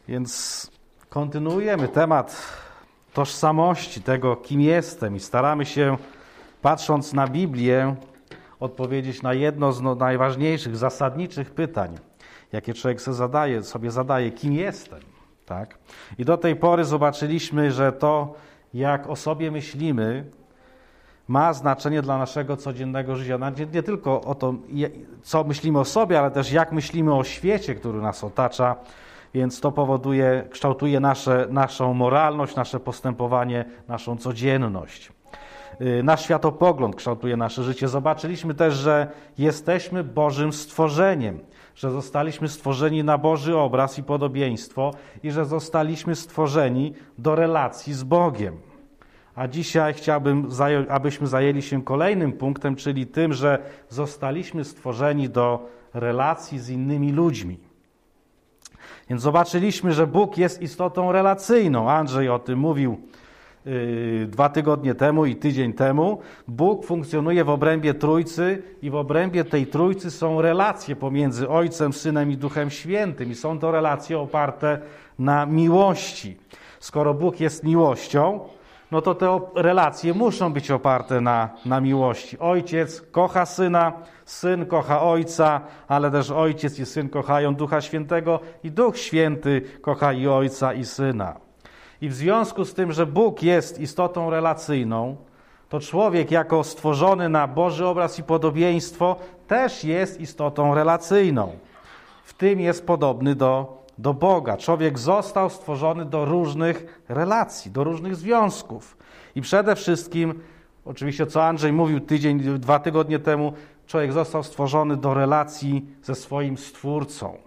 Więc kontynuujemy temat tożsamości, tego, kim jestem, i staramy się, patrząc na Biblię, odpowiedzieć na jedno z najważniejszych, zasadniczych pytań, jakie człowiek sobie zadaje, kim jestem. Tak? I do tej pory zobaczyliśmy, że to, jak o sobie myślimy, ma znaczenie dla naszego codziennego życia. Nie tylko o to, co myślimy o sobie, ale też jak myślimy o świecie, który nas otacza. Więc to kształtuje naszą moralność, nasze postępowanie, naszą codzienność. Nasz światopogląd kształtuje nasze życie. Zobaczyliśmy też, że jesteśmy Bożym stworzeniem, że zostaliśmy stworzeni na Boży obraz i podobieństwo i że zostaliśmy stworzeni do relacji z Bogiem. A dzisiaj chciałbym, abyśmy zajęli się kolejnym punktem, czyli tym, że zostaliśmy stworzeni do relacji z innymi ludźmi. Więc zobaczyliśmy, że Bóg jest istotą relacyjną. Andrzej o tym mówił 2 tygodnie temu i tydzień temu. Bóg funkcjonuje w obrębie Trójcy i w obrębie tej Trójcy są relacje pomiędzy Ojcem, Synem i Duchem Świętym. I są to relacje oparte na miłości. Skoro Bóg jest miłością, no to te relacje muszą być oparte na miłości. Ojciec kocha Syna, Syn kocha Ojca, ale też Ojciec i Syn kochają Ducha Świętego i Duch Święty kocha i Ojca i Syna. I w związku z tym, że Bóg jest istotą relacyjną, to człowiek jako stworzony na Boży obraz i podobieństwo też jest istotą relacyjną. W tym jest podobny do Boga. Człowiek został stworzony do różnych relacji, do różnych związków. I przede wszystkim, oczywiście co Andrzej mówił 2 tygodnie temu, człowiek został stworzony do relacji ze swoim Stwórcą.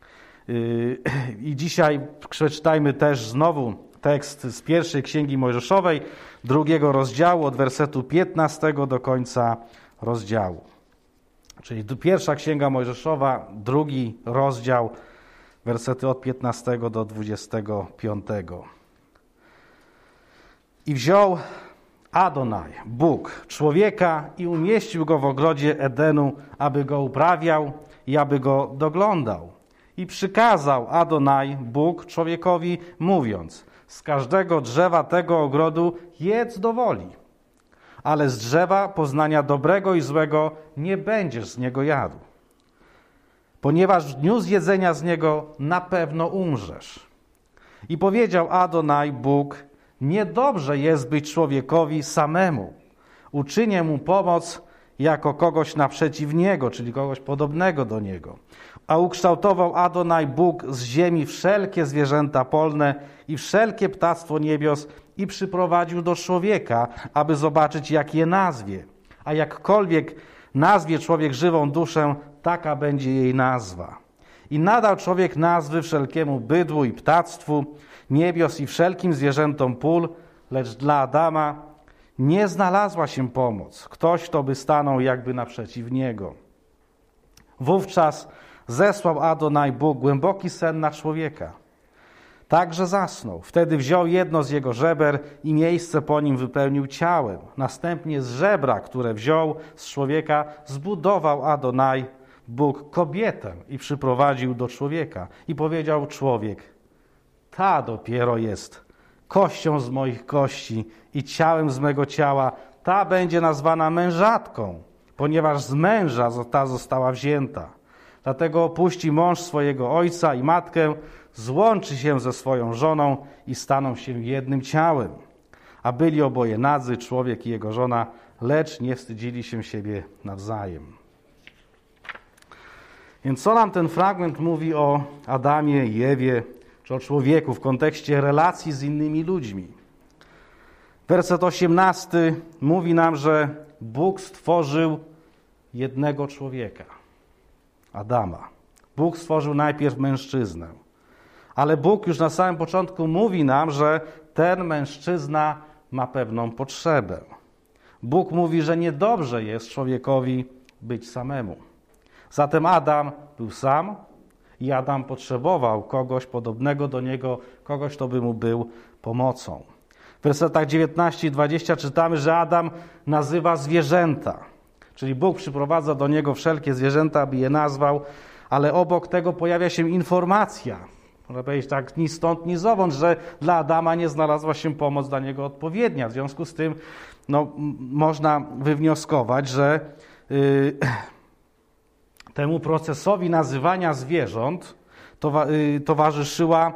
I dzisiaj przeczytajmy też znowu tekst z pierwszej Księgi Mojżeszowej, 2 rozdziału, od wersetu 15 do końca rozdziału. Czyli pierwsza Księga Mojżeszowa, 2 rozdział, wersety od 15 do 25. I wziął Adonai, Bóg, człowieka i umieścił go w ogrodzie Edenu, aby go uprawiał i aby go doglądał. I przykazał Adonai, Bóg, człowiekowi, mówiąc: z każdego drzewa tego ogrodu jedz do woli, ale z drzewa poznania dobrego i złego nie będziesz z niego jadł, ponieważ w dniu zjedzenia z niego na pewno umrzesz. I powiedział Adonai, Bóg: niedobrze jest być człowiekowi samemu. Uczynię mu pomoc jako kogoś naprzeciw niego, czyli kogoś podobnego do niego. A ukształtował Adonai, Bóg, z ziemi wszelkie zwierzęta polne i wszelkie ptactwo niebios i przyprowadził do człowieka, aby zobaczyć, jak je nazwie. A jakkolwiek nazwie człowiek żywą duszę, taka będzie jej nazwa. I nadał człowiek nazwy wszelkiemu bydłu i ptactwu, niebios i wszelkim zwierzętom pól, lecz dla Adama nie znalazła się pomoc. Ktoś, kto by stanął jakby naprzeciw niego. Wówczas zesłał Adonai, Bóg, głęboki sen na człowieka. Także zasnął. Wtedy wziął jedno z jego żeber i miejsce po nim wypełnił ciałem. Następnie z żebra, które wziął z człowieka, zbudował Adonai, Bóg, kobietę i przyprowadził do człowieka. I powiedział człowiek: ta dopiero jest kością z moich kości i ciałem z mego ciała. Ta będzie nazwana mężatką, ponieważ z męża ta została wzięta. Dlatego opuści mąż swojego ojca i matkę, złączy się ze swoją żoną i staną się jednym ciałem. A byli oboje nadzy, człowiek i jego żona, lecz nie wstydzili się siebie nawzajem. Więc co nam ten fragment mówi o Adamie i Ewie, czy o człowieku w kontekście relacji z innymi ludźmi? Werset 18 mówi nam, że Bóg stworzył jednego człowieka, Adama. Bóg stworzył najpierw mężczyznę. Ale Bóg już na samym początku mówi nam, że ten mężczyzna ma pewną potrzebę. Bóg mówi, że niedobrze jest człowiekowi być samemu. Zatem Adam był sam i Adam potrzebował kogoś podobnego do niego, kogoś, kto by mu był pomocą. W wersetach 19 i 20 czytamy, że Adam nazywa zwierzęta. Czyli Bóg przyprowadza do niego wszelkie zwierzęta, aby je nazwał, ale obok tego pojawia się informacja. można powiedzieć tak, ni stąd, ni zowąd, że dla Adama nie znalazła się pomoc dla niego odpowiednia. W związku z tym można wywnioskować, że temu procesowi nazywania zwierząt towarzyszyła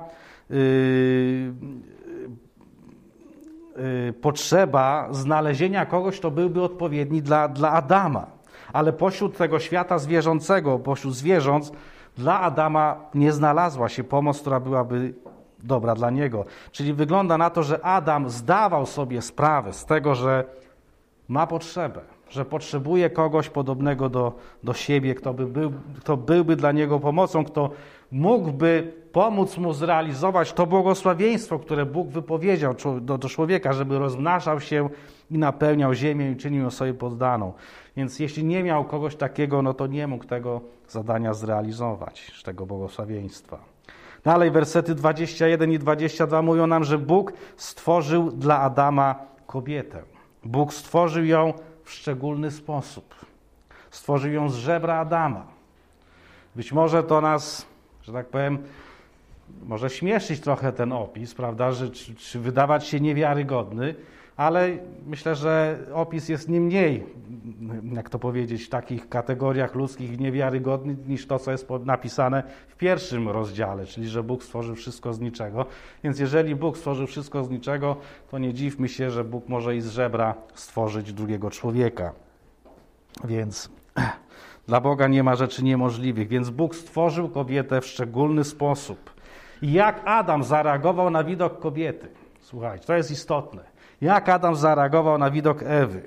potrzeba znalezienia kogoś, kto byłby odpowiedni dla Adama. Ale pośród tego świata zwierzęcego, pośród zwierząt, dla Adama nie znalazła się pomoc, która byłaby dobra dla niego. Czyli wygląda na to, że Adam zdawał sobie sprawę z tego, że ma potrzebę, że potrzebuje kogoś podobnego do siebie, kto byłby dla niego pomocą, kto mógłby pomóc mu zrealizować to błogosławieństwo, które Bóg wypowiedział do człowieka, żeby rozmnażał się i napełniał ziemię i czynił ją sobie poddaną. Więc jeśli nie miał kogoś takiego, to nie mógł tego zadania zrealizować, tego błogosławieństwa. Dalej wersety 21 i 22 mówią nam, że Bóg stworzył dla Adama kobietę. Bóg stworzył ją w szczególny sposób. Stworzył ją z żebra Adama. Być może to nas, że tak powiem, może śmieszyć trochę ten opis, prawda, czy wydawać się niewiarygodny, ale myślę, że opis jest nie mniej, jak to powiedzieć, w takich kategoriach ludzkich niewiarygodny niż to, co jest napisane w pierwszym rozdziale, czyli że Bóg stworzył wszystko z niczego. Więc jeżeli Bóg stworzył wszystko z niczego, to nie dziwmy się, że Bóg może i z żebra stworzyć drugiego człowieka. Więc dla Boga nie ma rzeczy niemożliwych. Więc Bóg stworzył kobietę w szczególny sposób. I jak Adam zareagował na widok kobiety? Słuchajcie, to jest istotne. Jak Adam zareagował na widok Ewy?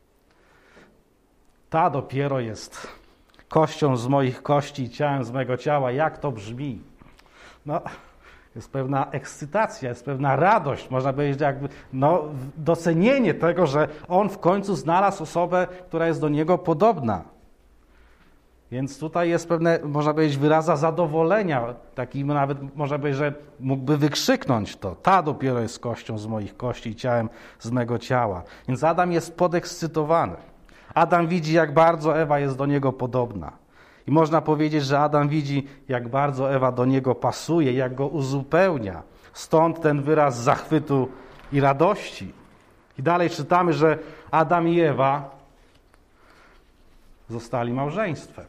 Ta dopiero jest kością z moich kości i ciałem z mego ciała. Jak to brzmi? Jest pewna ekscytacja, jest pewna radość, można powiedzieć, jakby docenienie tego, że on w końcu znalazł osobę, która jest do niego podobna. Więc tutaj jest pewne, można powiedzieć, wyraza zadowolenia, taki nawet można powiedzieć, że mógłby wykrzyknąć to. Ta dopiero jest kością z moich kości i ciałem z mego ciała. Więc Adam jest podekscytowany. Adam widzi, jak bardzo Ewa jest do niego podobna. I można powiedzieć, że Adam widzi, jak bardzo Ewa do niego pasuje, jak go uzupełnia. Stąd ten wyraz zachwytu i radości. I dalej czytamy, że Adam i Ewa zostali małżeństwem.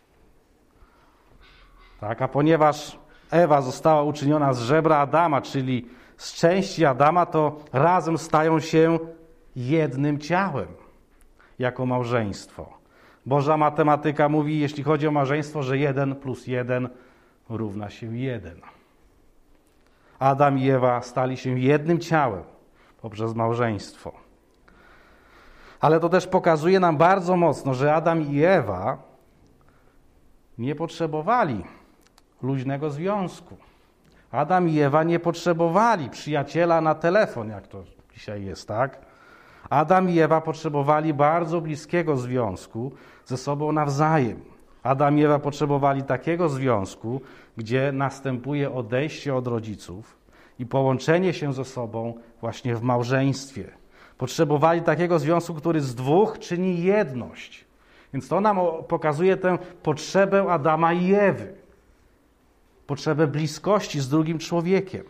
Tak, a ponieważ Ewa została uczyniona z żebra Adama, czyli z części Adama, to razem stają się jednym ciałem jako małżeństwo. Boża matematyka mówi, jeśli chodzi o małżeństwo, że 1 + 1 równa się 1. Adam i Ewa stali się jednym ciałem poprzez małżeństwo. Ale to też pokazuje nam bardzo mocno, że Adam i Ewa nie potrzebowali luźnego związku. Adam i Ewa nie potrzebowali przyjaciela na telefon, jak to dzisiaj jest, tak? Adam i Ewa potrzebowali bardzo bliskiego związku ze sobą nawzajem. Adam i Ewa potrzebowali takiego związku, gdzie następuje odejście od rodziców i połączenie się ze sobą właśnie w małżeństwie. Potrzebowali takiego związku, który z dwóch czyni jedność. Więc to nam pokazuje tę potrzebę Adama i Ewy. Potrzebę bliskości z drugim człowiekiem.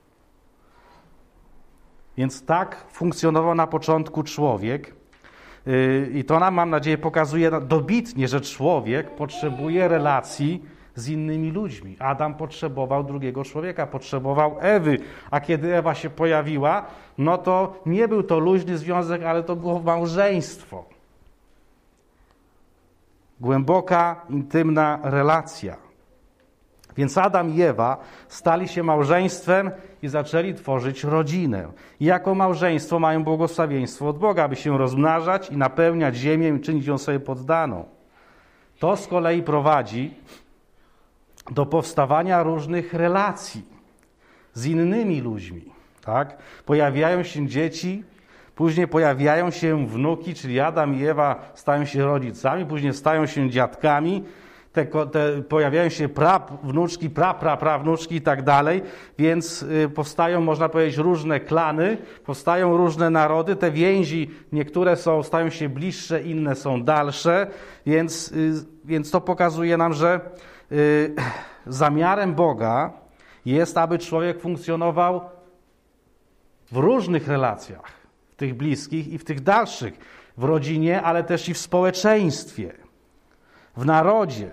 Więc tak funkcjonował na początku człowiek. I to nam, mam nadzieję, pokazuje dobitnie, że człowiek potrzebuje relacji z innymi ludźmi. Adam potrzebował drugiego człowieka, potrzebował Ewy, a kiedy Ewa się pojawiła, to nie był to luźny związek, ale to było małżeństwo. Głęboka, intymna relacja. Więc Adam i Ewa stali się małżeństwem i zaczęli tworzyć rodzinę. I jako małżeństwo mają błogosławieństwo od Boga, aby się rozmnażać i napełniać ziemię i czynić ją sobie poddaną. To z kolei prowadzi do powstawania różnych relacji z innymi ludźmi. Tak? Pojawiają się dzieci, później pojawiają się wnuki, czyli Adam i Ewa stają się rodzicami, później stają się dziadkami, pojawiają się prawnuczki, prawnuczki i tak dalej, więc powstają, można powiedzieć, różne klany, powstają różne narody, te więzi, niektóre stają się bliższe, inne są dalsze, więc to pokazuje nam, że zamiarem Boga jest, aby człowiek funkcjonował w różnych relacjach, w tych bliskich i w tych dalszych, w rodzinie, ale też i w społeczeństwie, w narodzie,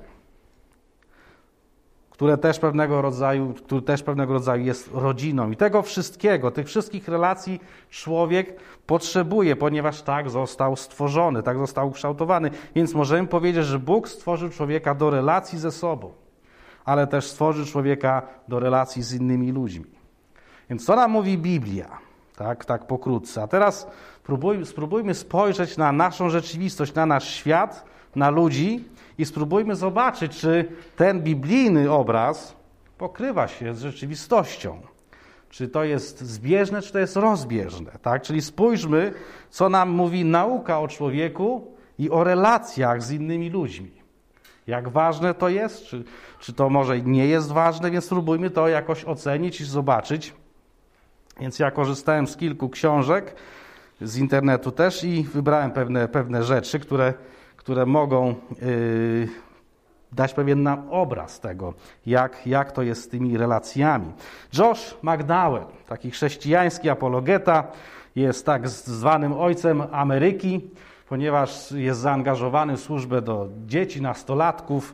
który też pewnego rodzaju jest rodziną. I tego wszystkiego, tych wszystkich relacji człowiek potrzebuje, ponieważ tak został stworzony, tak został ukształtowany. Więc możemy powiedzieć, że Bóg stworzył człowieka do relacji ze sobą, ale też stworzył człowieka do relacji z innymi ludźmi. Więc co nam mówi Biblia? Tak pokrótce. A teraz spróbujmy spojrzeć na naszą rzeczywistość, na nasz świat, na ludzi i spróbujmy zobaczyć, czy ten biblijny obraz pokrywa się z rzeczywistością. Czy to jest zbieżne, czy to jest rozbieżne. Tak? Czyli spójrzmy, co nam mówi nauka o człowieku i o relacjach z innymi ludźmi. Jak ważne to jest, czy to może nie jest ważne, więc spróbujmy to jakoś ocenić i zobaczyć. Więc ja korzystałem z kilku książek, z internetu też i wybrałem pewne rzeczy, które mogą dać pewien nam obraz tego, jak to jest z tymi relacjami. Josh McDowell, taki chrześcijański apologeta, jest tak zwanym ojcem Ameryki, ponieważ jest zaangażowany w służbę do dzieci, nastolatków,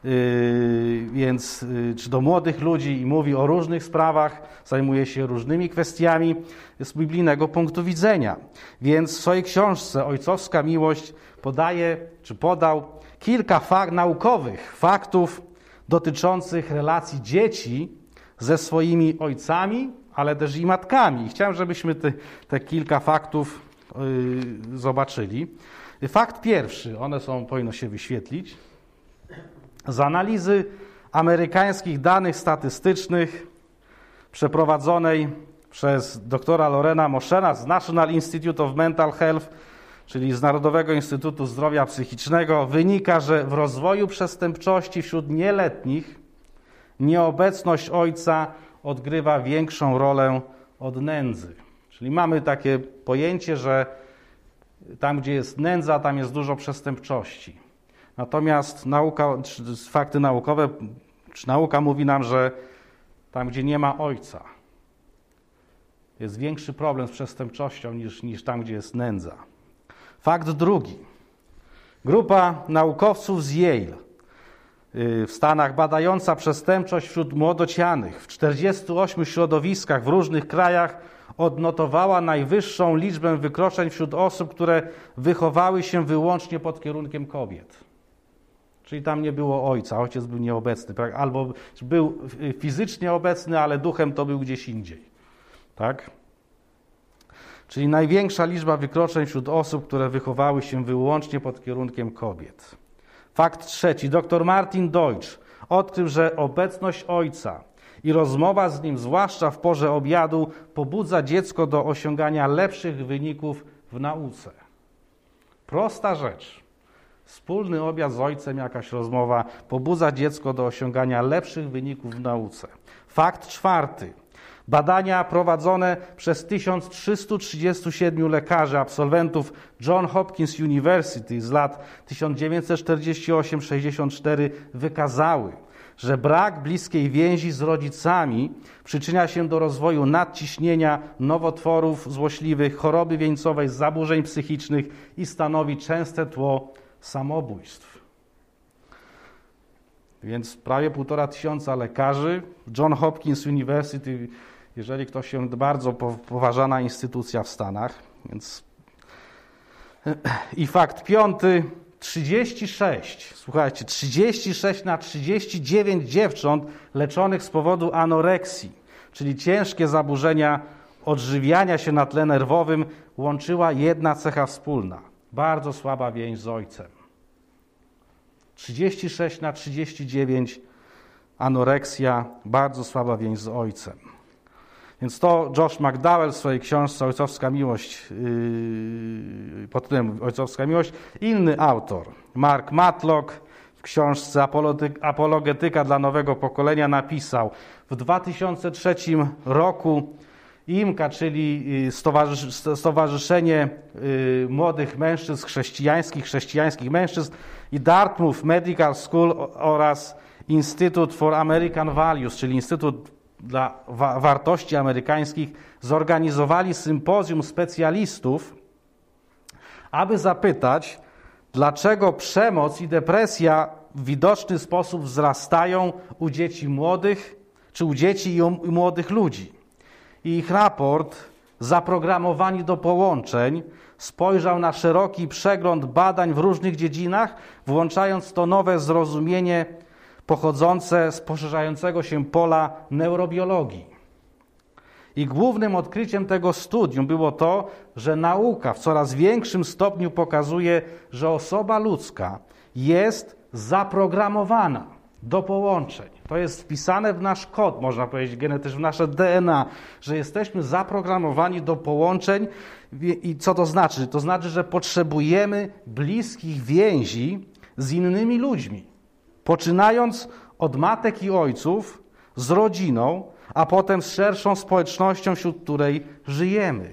czy do młodych ludzi i mówi o różnych sprawach, zajmuje się różnymi kwestiami z biblijnego punktu widzenia. Więc w swojej książce Ojcowska Miłość podał kilka naukowych faktów dotyczących relacji dzieci ze swoimi ojcami, ale też i matkami. I chciałem, żebyśmy te kilka faktów zobaczyli. Fakt pierwszy, powinno się wyświetlić. Z analizy amerykańskich danych statystycznych przeprowadzonej przez doktora Lorena Moshena z National Institute of Mental Health, czyli z Narodowego Instytutu Zdrowia Psychicznego, wynika, że w rozwoju przestępczości wśród nieletnich nieobecność ojca odgrywa większą rolę od nędzy. Czyli mamy takie pojęcie, że tam, gdzie jest nędza, tam jest dużo przestępczości. Natomiast fakty naukowe, czy nauka mówi nam, że tam, gdzie nie ma ojca, jest większy problem z przestępczością niż tam, gdzie jest nędza. Fakt drugi. Grupa naukowców z Yale w Stanach badająca przestępczość wśród młodocianych w 48 środowiskach w różnych krajach odnotowała najwyższą liczbę wykroczeń wśród osób, które wychowały się wyłącznie pod kierunkiem kobiet. Czyli tam nie było ojca, ojciec był nieobecny, albo był fizycznie obecny, ale duchem to był gdzieś indziej. Tak? Czyli największa liczba wykroczeń wśród osób, które wychowały się wyłącznie pod kierunkiem kobiet. Fakt trzeci. Dr Martin Deutsch odkrył, że obecność ojca i rozmowa z nim, zwłaszcza w porze obiadu, pobudza dziecko do osiągania lepszych wyników w nauce. Prosta rzecz. Wspólny obiad z ojcem, jakaś rozmowa pobudza dziecko do osiągania lepszych wyników w nauce. Fakt czwarty. Badania prowadzone przez 1337 lekarzy, absolwentów Johns Hopkins University z lat 1948-64 wykazały, że brak bliskiej więzi z rodzicami przyczynia się do rozwoju nadciśnienia, nowotworów złośliwych, choroby wieńcowej, zaburzeń psychicznych i stanowi częste tło samobójstw. Więc prawie 1500 lekarzy, Johns Hopkins University, jeżeli ktoś się bardzo poważana instytucja w Stanach. Więc... I fakt piąty, 36 na 39 dziewcząt leczonych z powodu anoreksji, czyli ciężkie zaburzenia odżywiania się na tle nerwowym, łączyła jedna cecha wspólna. Bardzo słaba więź z ojcem. 36 na 39 anoreksja, bardzo słaba więź z ojcem. Więc to Josh McDowell w swojej książce Ojcowska Miłość, pod tytułem Ojcowska Miłość. Inny autor, Mark Matlock, w książce Apologetyka dla nowego pokolenia napisał: w 2003 roku IMCA, czyli Stowarzyszenie Młodych Mężczyzn Chrześcijańskich Mężczyzn i Dartmouth Medical School oraz Institute for American Values, czyli Instytut dla Wartości Amerykańskich zorganizowali sympozjum specjalistów, aby zapytać, dlaczego przemoc i depresja w widoczny sposób wzrastają u dzieci młodych, czy u dzieci i u młodych ludzi. I ich raport, Zaprogramowani do połączeń, spojrzał na szeroki przegląd badań w różnych dziedzinach, włączając w to nowe zrozumienie pochodzące z poszerzającego się pola neurobiologii. I głównym odkryciem tego studium było to, że nauka w coraz większym stopniu pokazuje, że osoba ludzka jest zaprogramowana do połączeń. To jest wpisane w nasz kod, można powiedzieć, genetyczny, w nasze DNA, że jesteśmy zaprogramowani do połączeń. I co to znaczy? To znaczy, że potrzebujemy bliskich więzi z innymi ludźmi. Poczynając od matek i ojców, z rodziną, a potem z szerszą społecznością, wśród której żyjemy.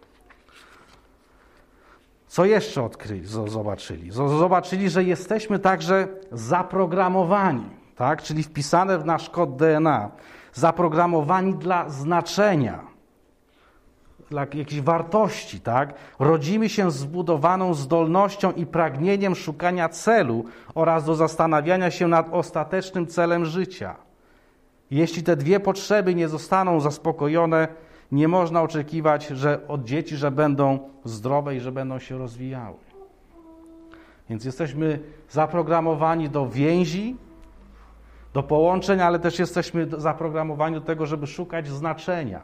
Co jeszcze odkryli, zobaczyli? Zobaczyli, że jesteśmy także zaprogramowani, tak? Czyli wpisane w nasz kod DNA, zaprogramowani dla znaczenia, dla jakiejś wartości, tak? Rodzimy się z zbudowaną zdolnością i pragnieniem szukania celu oraz do zastanawiania się nad ostatecznym celem życia. Jeśli te dwie potrzeby nie zostaną zaspokojone, nie można oczekiwać od dzieci, że będą zdrowe i że będą się rozwijały. Więc jesteśmy zaprogramowani do więzi, do połączeń, ale też jesteśmy zaprogramowani do tego, żeby szukać znaczenia.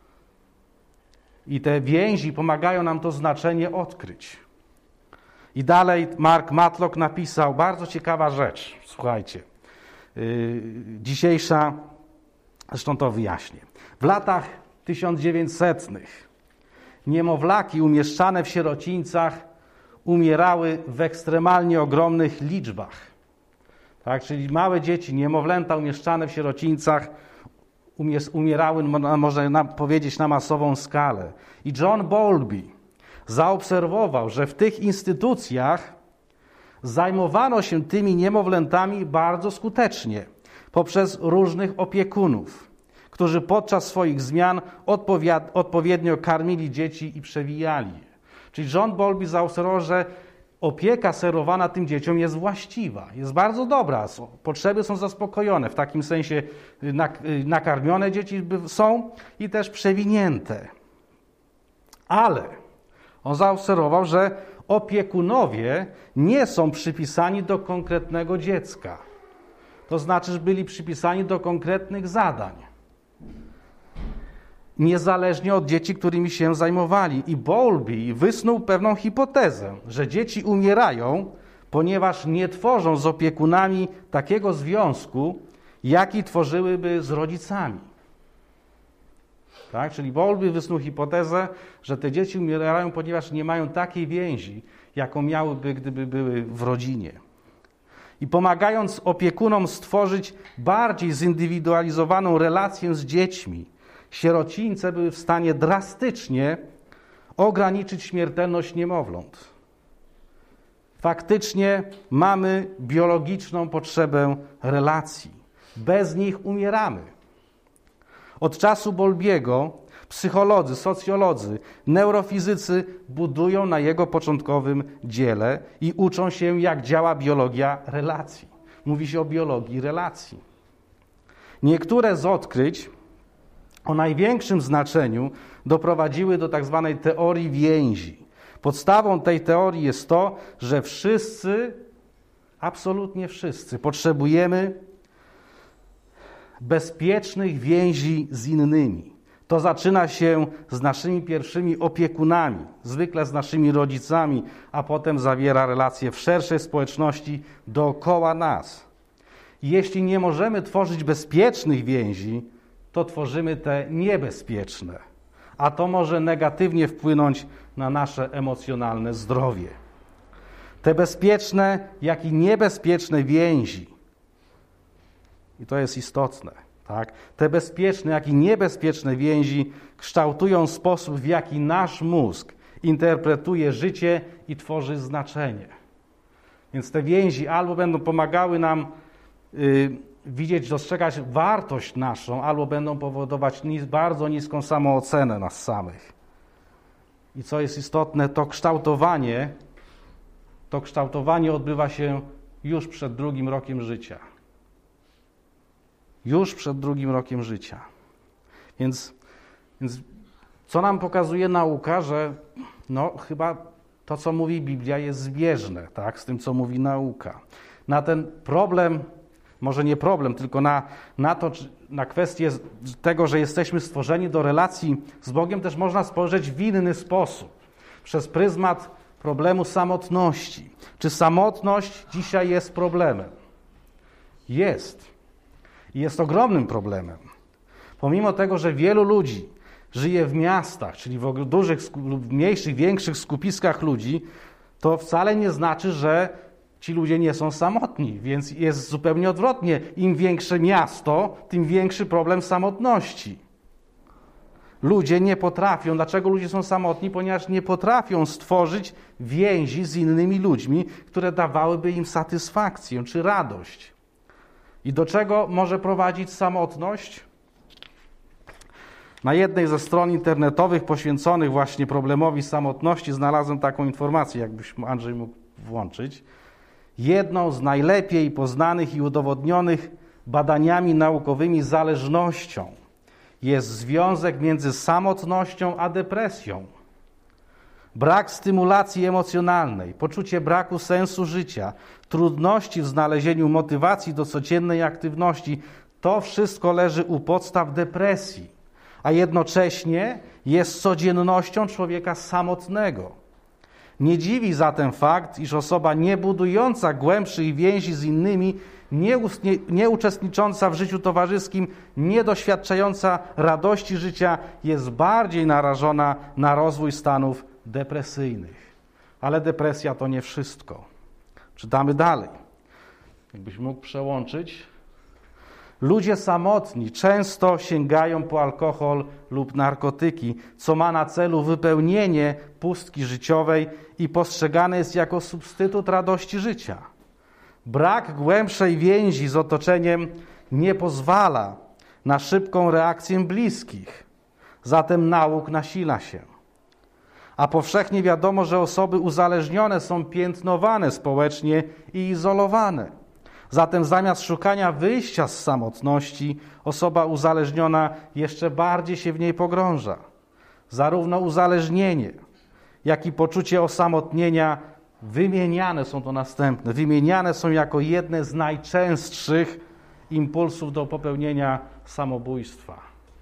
I te więzi pomagają nam to znaczenie odkryć. I dalej Mark Matlock napisał bardzo ciekawa rzecz. Słuchajcie. Dzisiejsza, zresztą to wyjaśnię. W latach 1900 niemowlaki umieszczane w sierocińcach umierały w ekstremalnie ogromnych liczbach. Tak, czyli małe dzieci, niemowlęta umieszczane w sierocińcach umierały, można powiedzieć, na masową skalę. I John Bowlby zaobserwował, że w tych instytucjach zajmowano się tymi niemowlętami bardzo skutecznie poprzez różnych opiekunów, którzy podczas swoich zmian odpowiednio karmili dzieci i przewijali je. Czyli John Bowlby zaobserwował, że opieka serwowana tym dzieciom jest właściwa, jest bardzo dobra, potrzeby są zaspokojone, w takim sensie nakarmione dzieci są i też przewinięte. Ale on zaobserwował, że opiekunowie nie są przypisani do konkretnego dziecka. To znaczy, że byli przypisani do konkretnych zadań. Niezależnie od dzieci, którymi się zajmowali. I Bowlby wysnuł pewną hipotezę, że dzieci umierają, ponieważ nie tworzą z opiekunami takiego związku, jaki tworzyłyby z rodzicami. Tak? Czyli Bowlby wysnuł hipotezę, że te dzieci umierają, ponieważ nie mają takiej więzi, jaką miałyby, gdyby były w rodzinie. I pomagając opiekunom stworzyć bardziej zindywidualizowaną relację z dziećmi, sierocińce były w stanie drastycznie ograniczyć śmiertelność niemowląt. Faktycznie mamy biologiczną potrzebę relacji. Bez nich umieramy. Od czasu Bowlby'ego psycholodzy, socjolodzy, neurofizycy budują na jego początkowym dziele i uczą się, jak działa biologia relacji. Mówi się o biologii relacji. Niektóre z odkryć o największym znaczeniu doprowadziły do tak zwanej teorii więzi. Podstawą tej teorii jest to, że wszyscy, absolutnie wszyscy, potrzebujemy bezpiecznych więzi z innymi. To zaczyna się z naszymi pierwszymi opiekunami, zwykle z naszymi rodzicami, a potem zawiera relacje w szerszej społeczności dookoła nas. Jeśli nie możemy tworzyć bezpiecznych więzi, to tworzymy te niebezpieczne, a to może negatywnie wpłynąć na nasze emocjonalne zdrowie. Te bezpieczne, jak i niebezpieczne więzi, i to jest istotne, tak? Te bezpieczne, jak i niebezpieczne więzi kształtują sposób, w jaki nasz mózg interpretuje życie i tworzy znaczenie. Więc te więzi albo będą pomagały nam widzieć, dostrzegać wartość naszą, albo będą powodować bardzo niską samoocenę nas samych. I co jest istotne, to kształtowanie odbywa się już przed 2. rokiem życia. Już przed 2. rokiem życia. Więc co nam pokazuje nauka, że chyba to, co mówi Biblia, jest zbieżne, tak, z tym, co mówi nauka. Na ten problem, może nie problem, tylko na kwestię tego, że jesteśmy stworzeni do relacji z Bogiem, też można spojrzeć w inny sposób. Przez pryzmat problemu samotności. Czy samotność dzisiaj jest problemem? Jest. I jest ogromnym problemem. Pomimo tego, że wielu ludzi żyje w miastach, czyli w dużych lub mniejszych, większych skupiskach ludzi, to wcale nie znaczy, że ci ludzie nie są samotni. Więc jest zupełnie odwrotnie. Im większe miasto, tym większy problem samotności. Ludzie nie potrafią. Dlaczego ludzie są samotni? Ponieważ nie potrafią stworzyć więzi z innymi ludźmi, które dawałyby im satysfakcję czy radość. I do czego może prowadzić samotność? Na jednej ze stron internetowych poświęconych właśnie problemowi samotności znalazłem taką informację, jakbyś Andrzej mógł włączyć. Jedną z najlepiej poznanych i udowodnionych badaniami naukowymi zależnością jest związek między samotnością a depresją. Brak stymulacji emocjonalnej, poczucie braku sensu życia, trudności w znalezieniu motywacji do codziennej aktywności, to wszystko leży u podstaw depresji, a jednocześnie jest codziennością człowieka samotnego. Nie dziwi zatem fakt, iż osoba niebudująca głębszych więzi z innymi, nie uczestnicząca w życiu towarzyskim, nie doświadczająca radości życia jest bardziej narażona na rozwój stanów depresyjnych. Ale depresja to nie wszystko. Czytamy dalej. Jakbyś mógł przełączyć. Ludzie samotni często sięgają po alkohol lub narkotyki, co ma na celu wypełnienie pustki życiowej i postrzegane jest jako substytut radości życia. Brak głębszej więzi z otoczeniem nie pozwala na szybką reakcję bliskich, zatem nauk nasila się. A powszechnie wiadomo, że osoby uzależnione są piętnowane społecznie i izolowane. Zatem zamiast szukania wyjścia z samotności, osoba uzależniona jeszcze bardziej się w niej pogrąża. Zarówno uzależnienie, jak i poczucie osamotnienia wymieniane są jako jedne z najczęstszych impulsów do popełnienia samobójstwa.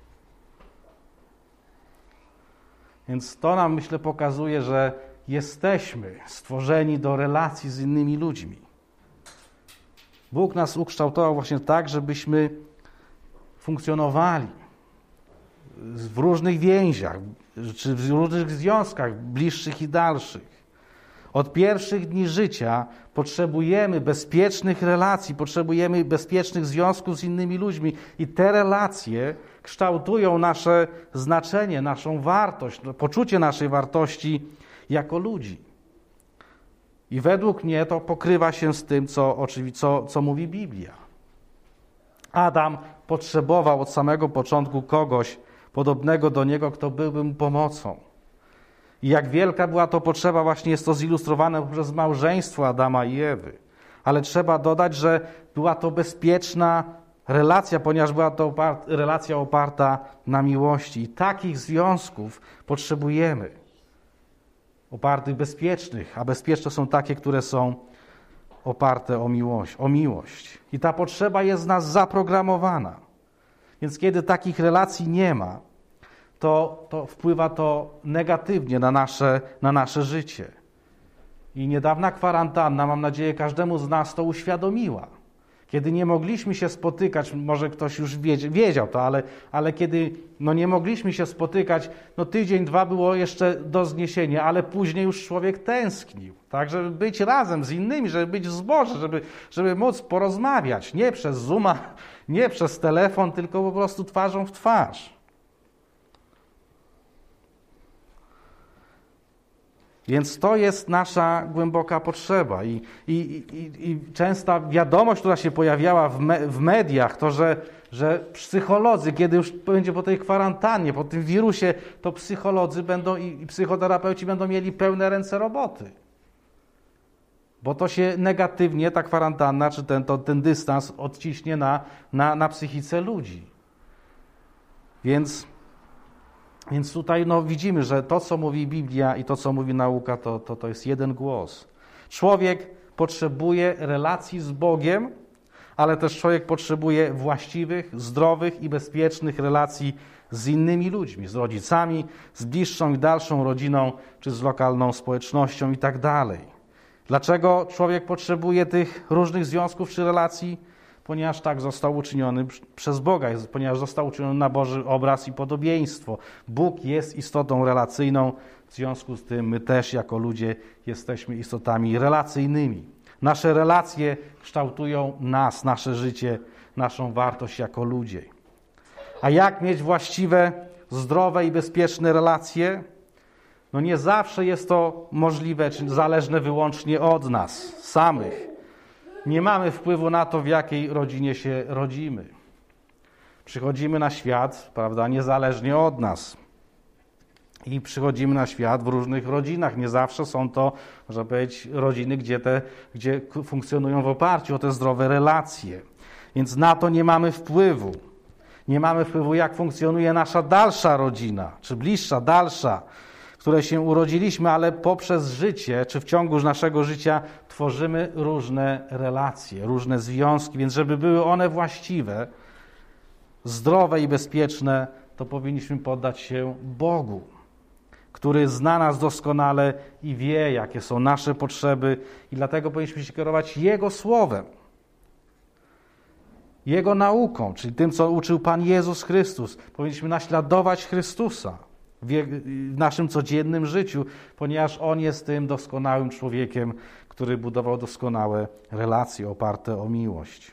Więc to nam, myślę, pokazuje, że jesteśmy stworzeni do relacji z innymi ludźmi. Bóg nas ukształtował właśnie tak, żebyśmy funkcjonowali w różnych więziach, czy w różnych związkach, bliższych i dalszych. Od pierwszych dni życia potrzebujemy bezpiecznych relacji, potrzebujemy bezpiecznych związków z innymi ludźmi i te relacje kształtują nasze znaczenie, naszą wartość, poczucie naszej wartości jako ludzi. I według mnie to pokrywa się z tym, co mówi Biblia. Adam potrzebował od samego początku kogoś podobnego do niego, kto byłby mu pomocą. I jak wielka była to potrzeba, właśnie jest to zilustrowane przez małżeństwo Adama i Ewy. Ale trzeba dodać, że była to bezpieczna relacja, ponieważ była to relacja oparta na miłości. I takich związków potrzebujemy. Opartych bezpiecznych, a bezpieczne są takie, które są oparte o miłość. I ta potrzeba jest w nas zaprogramowana. Więc kiedy takich relacji nie ma, to wpływa to negatywnie na nasze życie. I niedawna kwarantanna, mam nadzieję, każdemu z nas to uświadomiła. Kiedy nie mogliśmy się spotykać, może ktoś już wiedział to, ale kiedy nie mogliśmy się spotykać, tydzień, 2 było jeszcze do zniesienia, ale później już człowiek tęsknił, tak, żeby być razem z innymi, żeby być w zborze, żeby móc porozmawiać, nie przez Zooma, nie przez telefon, tylko po prostu twarzą w twarz. Więc to jest nasza głęboka potrzeba. I częsta wiadomość, która się pojawiała w mediach, to, że psycholodzy, kiedy już będzie po tej kwarantannie, po tym wirusie, to psycholodzy będą i psychoterapeuci będą mieli pełne ręce roboty. Bo to się negatywnie, ta kwarantanna, czy ten dystans odciśnie na psychice ludzi. Więc tutaj widzimy, że to, co mówi Biblia i to, co mówi nauka, to jest jeden głos. Człowiek potrzebuje relacji z Bogiem, ale też człowiek potrzebuje właściwych, zdrowych i bezpiecznych relacji z innymi ludźmi, z rodzicami, z bliższą i dalszą rodziną, czy z lokalną społecznością i tak dalej. Dlaczego człowiek potrzebuje tych różnych związków czy relacji? Ponieważ tak został uczyniony przez Boga, ponieważ został uczyniony na Boży obraz i podobieństwo. Bóg jest istotą relacyjną, w związku z tym my też jako ludzie jesteśmy istotami relacyjnymi. Nasze relacje kształtują nas, nasze życie, naszą wartość jako ludzie. A jak mieć właściwe, zdrowe i bezpieczne relacje? Nie zawsze jest to możliwe, czy zależne wyłącznie od nas samych. Nie mamy wpływu na to, w jakiej rodzinie się rodzimy. Przychodzimy na świat, prawda, niezależnie od nas. I przychodzimy na świat w różnych rodzinach. Nie zawsze są to, można powiedzieć, rodziny, gdzie funkcjonują w oparciu o te zdrowe relacje. Więc na to nie mamy wpływu. Nie mamy wpływu, jak funkcjonuje nasza dalsza rodzina, czy bliższa, dalsza, w której się urodziliśmy, ale poprzez życie, czy w ciągu naszego życia tworzymy różne relacje, różne związki, więc żeby były one właściwe, zdrowe i bezpieczne, to powinniśmy poddać się Bogu, który zna nas doskonale i wie, jakie są nasze potrzeby i dlatego powinniśmy się kierować Jego Słowem, Jego nauką, czyli tym, co uczył Pan Jezus Chrystus. Powinniśmy naśladować Chrystusa w naszym codziennym życiu, ponieważ On jest tym doskonałym człowiekiem, który budował doskonałe relacje oparte o miłość.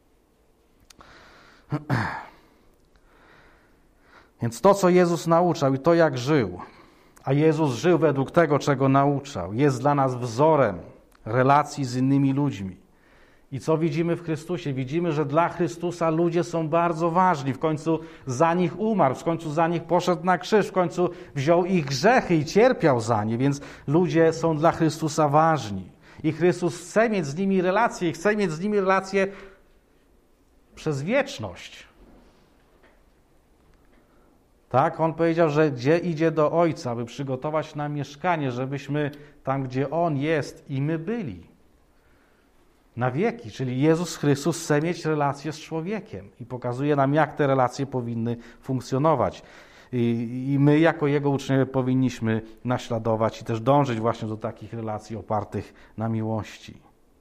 Więc to, co Jezus nauczał i to, jak żył, a Jezus żył według tego, czego nauczał, jest dla nas wzorem relacji z innymi ludźmi. I co widzimy w Chrystusie? Widzimy, że dla Chrystusa ludzie są bardzo ważni. W końcu za nich umarł, w końcu za nich poszedł na krzyż, w końcu wziął ich grzechy i cierpiał za nie, więc ludzie są dla Chrystusa ważni. I Chrystus chce mieć z nimi relacje i chce mieć z nimi relacje przez wieczność. Tak, On powiedział, że gdzie idzie do Ojca, aby przygotować nam mieszkanie, żebyśmy tam, gdzie On jest i my byli. Na wieki, czyli Jezus Chrystus chce mieć relacje z człowiekiem i pokazuje nam, jak te relacje powinny funkcjonować. I my, jako Jego uczniowie, powinniśmy naśladować i też dążyć właśnie do takich relacji opartych na miłości.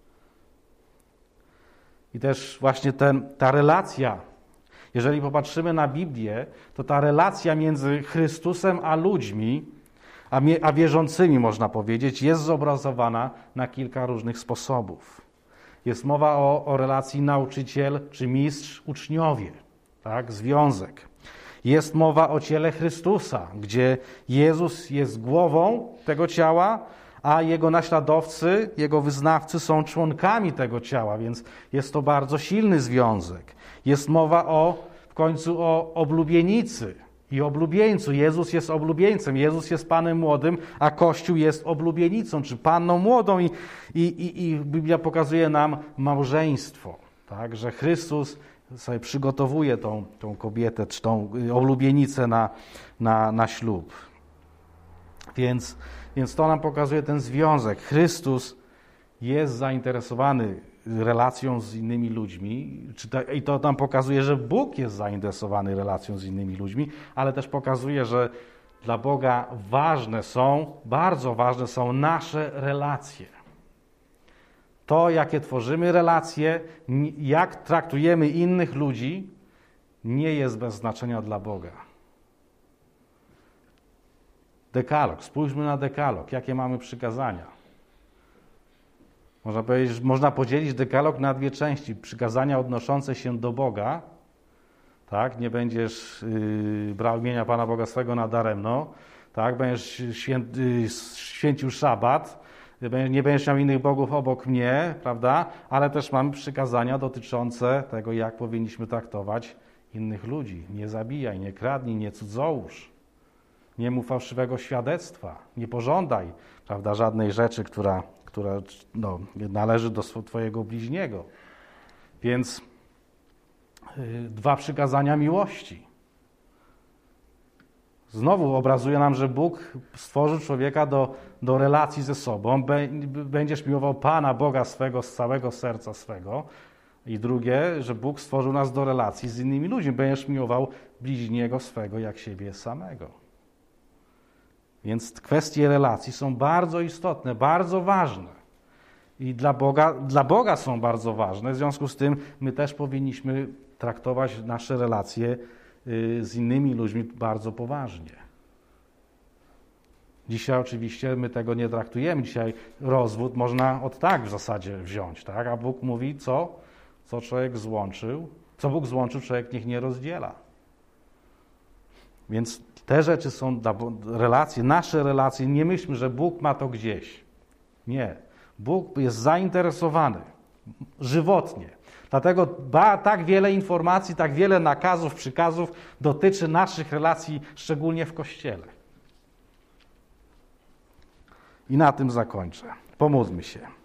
I też właśnie ta relacja, jeżeli popatrzymy na Biblię, to ta relacja między Chrystusem a ludźmi, a wierzącymi, można powiedzieć, jest zobrazowana na kilka różnych sposobów. Jest mowa o relacji nauczyciel czy mistrz, uczniowie, tak? Związek. Jest mowa o ciele Chrystusa, gdzie Jezus jest głową tego ciała, a Jego naśladowcy, Jego wyznawcy są członkami tego ciała, więc jest to bardzo silny związek. Jest mowa w końcu o oblubienicy i oblubieńcu. Jezus jest oblubieńcem, Jezus jest Panem młodym, a Kościół jest oblubienicą, czy panną młodą i Biblia pokazuje nam małżeństwo, tak? Że Chrystus sobie przygotowuje tą kobietę, czy tą oblubienicę na ślub. Więc to nam pokazuje ten związek. Chrystus jest zainteresowany relacją z innymi ludźmi i to nam pokazuje, że Bóg jest zainteresowany relacją z innymi ludźmi, ale też pokazuje, że dla Boga bardzo ważne są nasze relacje. To, jakie tworzymy relacje, jak traktujemy innych ludzi, nie jest bez znaczenia dla Boga. Dekalog. Spójrzmy na dekalog. Jakie mamy przykazania? Można podzielić dekalog na dwie części. Przykazania odnoszące się do Boga. Tak? Nie będziesz brał imienia Pana Boga swego nadaremno. tak? Będziesz święcił szabat, nie będziesz miał innych bogów obok mnie, prawda? Ale też mamy przykazania dotyczące tego, jak powinniśmy traktować innych ludzi. Nie zabijaj, nie kradnij, nie cudzołóż, nie mów fałszywego świadectwa, nie pożądaj, prawda, żadnej rzeczy, która należy do twojego bliźniego. Więc 2 przykazania miłości. Znowu obrazuje nam, że Bóg stworzył człowieka do relacji ze sobą. Będziesz miłował Pana Boga swego z całego serca swego. I drugie, że Bóg stworzył nas do relacji z innymi ludźmi. Będziesz miłował bliźniego swego jak siebie samego. Więc kwestie relacji są bardzo istotne, bardzo ważne. I dla Boga są bardzo ważne. W związku z tym my też powinniśmy traktować nasze relacje z innymi ludźmi bardzo poważnie. Dzisiaj oczywiście my tego nie traktujemy. Dzisiaj rozwód można w zasadzie wziąć, tak? A Bóg mówi, co człowiek złączył, co Bóg złączył, człowiek niech nie rozdziela. Więc te rzeczy są relacje, nasze relacje. Nie myślmy, że Bóg ma to gdzieś. Nie. Bóg jest zainteresowany żywotnie. Dlatego tak wiele informacji, tak wiele nakazów, przykazów dotyczy naszych relacji, szczególnie w Kościele. I na tym zakończę. Pomódlmy się.